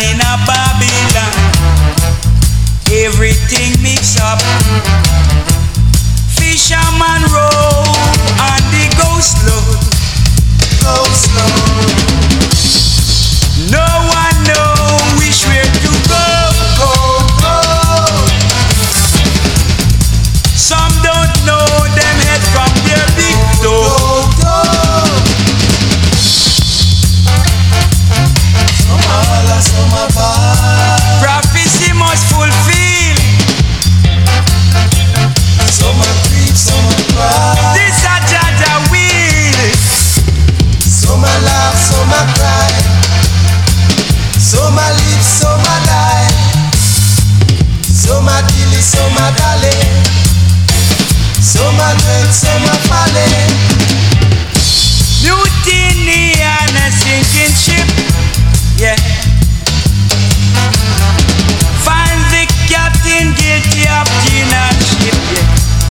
in a Babylon. Everything mix up. Fisherman row and the ghost load. Ghost load.